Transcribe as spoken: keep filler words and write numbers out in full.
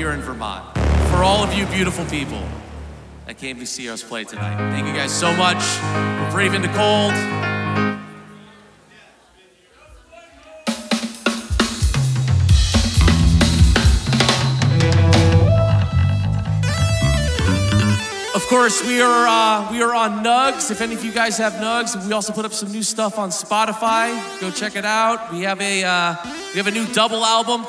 here in Vermont. For all of you beautiful people that came to see us play tonight. Thank you guys so much. We're braving the cold. Of course, we are uh, we are on Nugs. If any of you guys have Nugs, we also put up some new stuff on Spotify. Go check it out. We have a uh, we have a new double album